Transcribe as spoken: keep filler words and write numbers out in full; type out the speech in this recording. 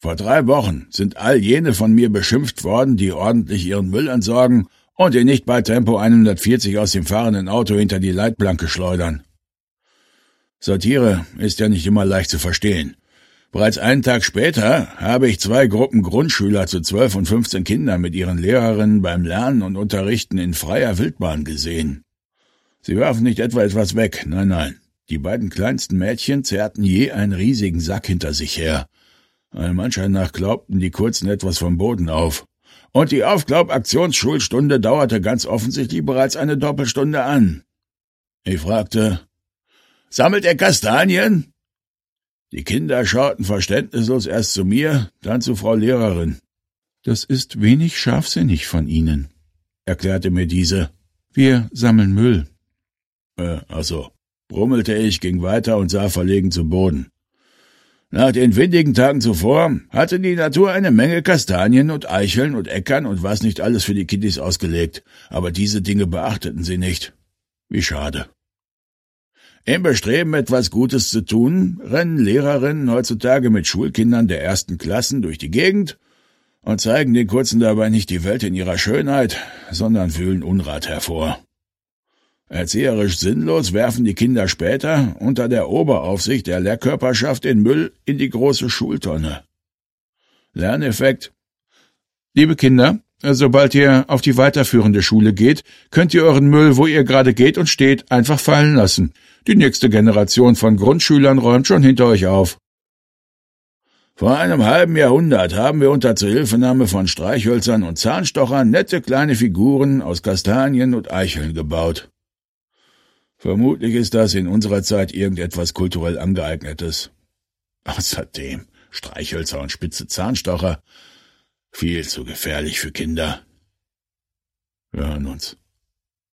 Vor drei Wochen sind all jene von mir beschimpft worden, die ordentlich ihren Müll entsorgen und ihn nicht bei Tempo hundertvierzig aus dem fahrenden Auto hinter die Leitplanke schleudern. Satire ist ja nicht immer leicht zu verstehen. Bereits einen Tag später habe ich zwei Gruppen Grundschüler zu zwölf und fünfzehn Kindern mit ihren Lehrerinnen beim Lernen und Unterrichten in freier Wildbahn gesehen. Sie warfen nicht etwa etwas weg, nein, nein. Die beiden kleinsten Mädchen zerrten je einen riesigen Sack hinter sich her. Allem Anschein nach klaubten die Kurzen etwas vom Boden auf. Und die Aufklaub-Aktionsschulstunde dauerte ganz offensichtlich bereits eine Doppelstunde an. Ich fragte, »Sammelt ihr Kastanien?« Die Kinder schauten verständnislos erst zu mir, dann zu Frau Lehrerin. »Das ist wenig scharfsinnig von Ihnen«, erklärte mir diese. »Wir sammeln Müll.« Äh, ach so, brummelte ich, ging weiter und sah verlegen zu Boden. Nach den windigen Tagen zuvor hatte die Natur eine Menge Kastanien und Eicheln und Äckern und was nicht alles für die Kiddies ausgelegt, aber diese Dinge beachteten sie nicht. Wie schade. Im Bestreben, etwas Gutes zu tun, rennen Lehrerinnen heutzutage mit Schulkindern der ersten Klassen durch die Gegend und zeigen den Kurzen dabei nicht die Welt in ihrer Schönheit, sondern fühlen Unrat hervor. Erzieherisch sinnlos werfen die Kinder später unter der Oberaufsicht der Lehrkörperschaft den Müll in die große Schultonne. Lerneffekt: Liebe Kinder, sobald ihr auf die weiterführende Schule geht, könnt ihr euren Müll, wo ihr gerade geht und steht, einfach fallen lassen. Die nächste Generation von Grundschülern räumt schon hinter euch auf. Vor einem halben Jahrhundert haben wir unter Zuhilfenahme von Streichhölzern und Zahnstochern nette kleine Figuren aus Kastanien und Eicheln gebaut. Vermutlich ist das in unserer Zeit irgendetwas kulturell Angeeignetes. Außerdem Streichhölzer und spitze Zahnstocher. Viel zu gefährlich für Kinder. Wir hören uns.